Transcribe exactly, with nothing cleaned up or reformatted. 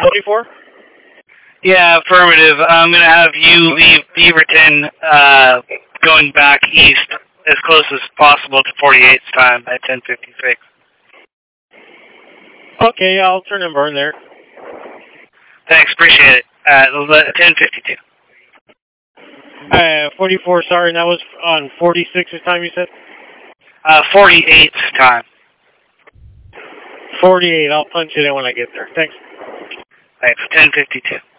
forty-four? Yeah, affirmative. I'm going to have you leave Beaverton uh, going back east as close as possible to forty-eight's time at ten fifty-six. Okay, I'll turn and burn there. Thanks, appreciate it. Uh, ten fifty-two. Uh, forty-four, sorry, and that was on forty-six's time, you said? Uh, forty-eight's time. forty-eight, I'll punch it in when I get there. Thanks. Thanks, ten fifty-two.